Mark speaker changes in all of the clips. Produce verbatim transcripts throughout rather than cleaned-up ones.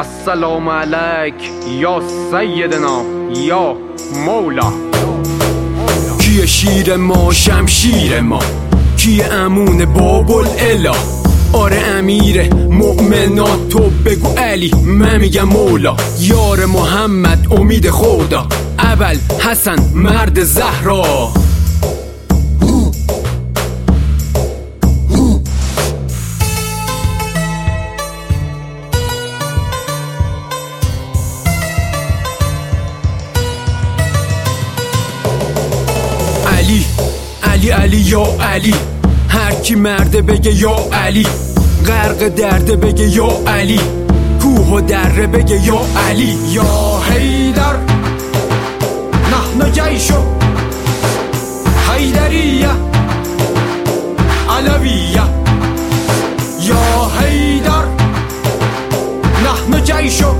Speaker 1: السلام علیک یا سیدنا یا مولا.
Speaker 2: کیه شیر ما شمشیر ما، کیه امون باب الاله؟ آره امیر مؤمنات تو بگو علی، من میگم مولا. یار محمد امید خدا، اول حسن مرد زهرا. علی علی علی یا علی، هر کی مرده بگه یا علی. غرق درده بگه یا علی، کوه و دره بگه یا علی.
Speaker 1: یا حیدر نحن جیشو حیدریه علویه. یا حیدر نحن جیشو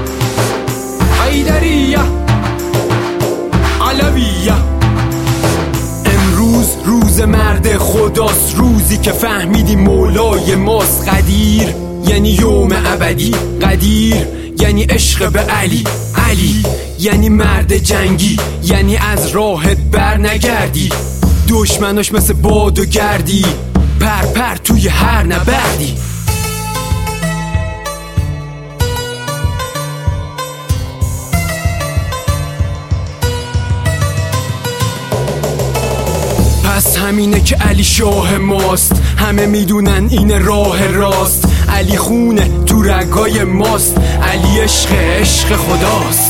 Speaker 1: حیدریه علویه.
Speaker 2: روز مرد خداست، روزی که فهمیدی مولای ماست. قدیر یعنی یوم ابدی، قدیر یعنی عشق به علی. علی یعنی مرد جنگی، یعنی از راهت بر نگردی. دشمناش مثل باد و گردی، پر پر توی هر نبردی. پس همینه که علی شاه ماست، همه میدونن این راه راست. علی خونه تو رگای ماست، علی عشق عشق خداست.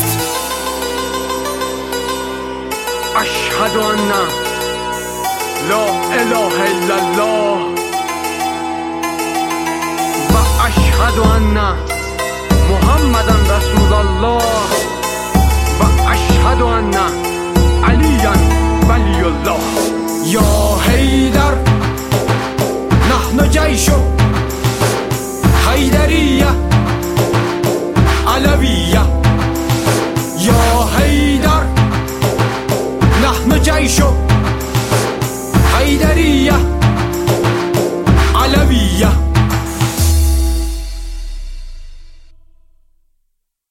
Speaker 1: اشهد ان لا اله الا الله و اشهد ان محمدن رسول الله و اشهد ان علی ولی الله. یا حیدر نحن جیشو حیدریه علویه.